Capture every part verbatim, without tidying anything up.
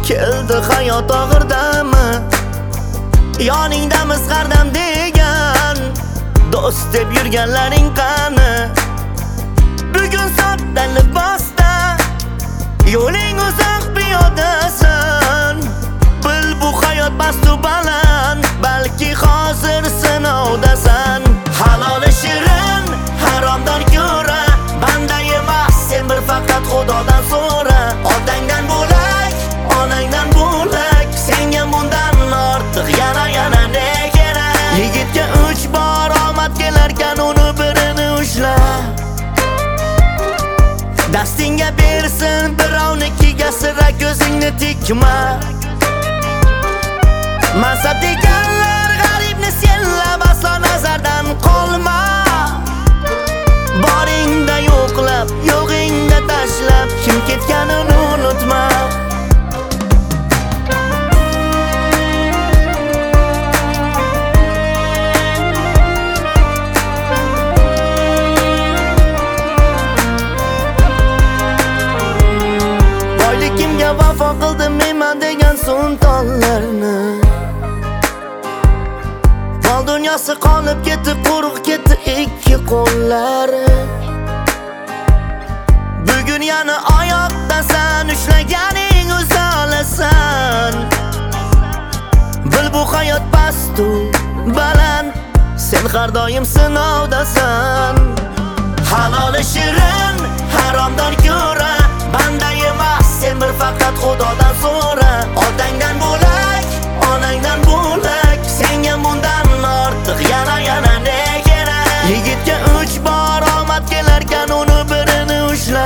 keldi hayot og'irdami? Yoningdamiz hardam degan do'st deb yurganlaring qani? Bugun sodda libosda yo'ling uzoq piyodasan. Bil bu hayot bastu baland, balki hozir sinovdasan. Haloli shirin, haromdan ko'ra banda emas, sen bir faqat Xudodan so'ra. Otangdan bo'lak, onangdan bo'lak, senga bundan ortiq yana yana ne kerak? Yigitga uch bor omad kelarkan, uni birini ushla. Dastingga bersin birovnikiga sira ko'zingni tikma. Mansab deganlar g'aribni senlab aslo nazardan qolma. Boringda yo'qlab, yo'g'ingda tashlab, kim ketganini unutma. Boyligimga vafo qildim men degan sultonlarni. Mol dunyosi qolib ketdi, quruq ketdi ikki qo'llari. Bugun yana oyoqdasan, ushlaganing uzalasan. Bil bu hayot pastu baland, sen har doim sinovdasan. Haloli shirin, haromdan ko'ra banda emas, sen bir faqat Xudodan so'ra. Otangdan bo'lak, onangdan bo'lak, senga bundan ortiq yana yana ne kerak? Yigitga uch bor omad kelarkan, uni birini ushla.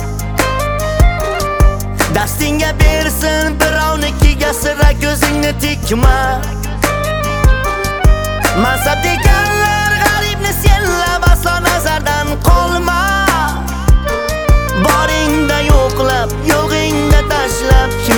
Dastingga bersin birovnikiga sira ko'zingni tikma. Mansab deganlar g'aribni senlab aslo nazardan qolma. Boringda yo'qlab, yo'g'ingda tashlab, kim